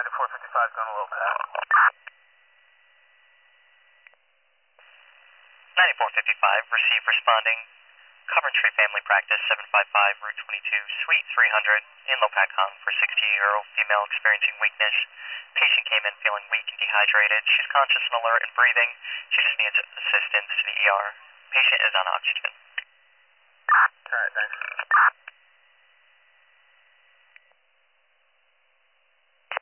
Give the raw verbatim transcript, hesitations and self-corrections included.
ninety-four fifty-five going a little past. ninety-four fifty-five, receive responding. Coventry Family Practice, seven five five, Route twenty-two, Suite three hundred, in Lopatcong for sixty-year-old female experiencing weakness. Patient came in feeling weak and dehydrated. She's conscious and alert and breathing. She just needs assistance to the E R. Patient is on oxygen. Alright, thanks.